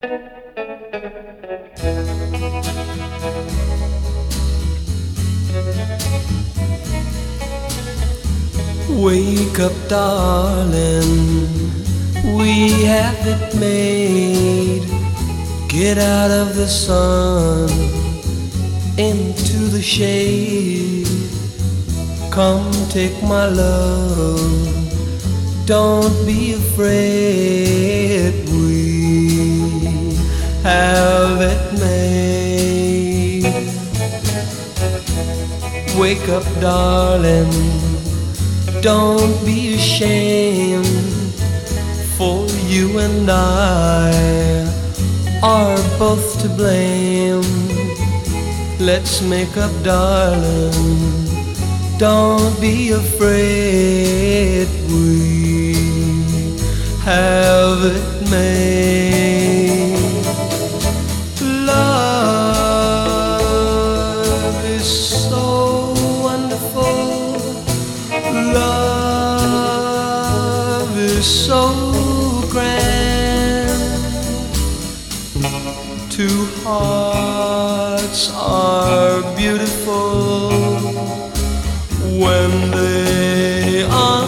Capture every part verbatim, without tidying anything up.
Wake up, darling, we have it made. Get out of the sun into the shade. Come take my love, don't be afraid. We have it made. Wake up, darling, don't be ashamed, for you and I are both to blame. Let's make up, darling, don't be afraid. We have it made. Love is so wonderful. Love is so grand. Two hearts are beautiful when they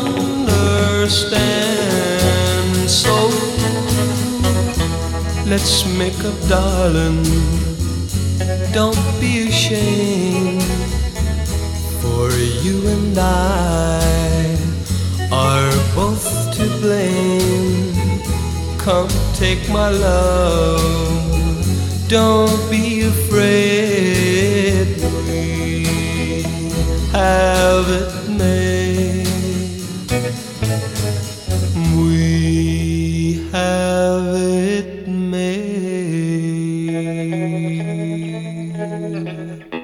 understand. So let's make up, darling, don't be ashamed, for you and I are both to blame. Come take my love, don't be afraid. We have it made. We have it made.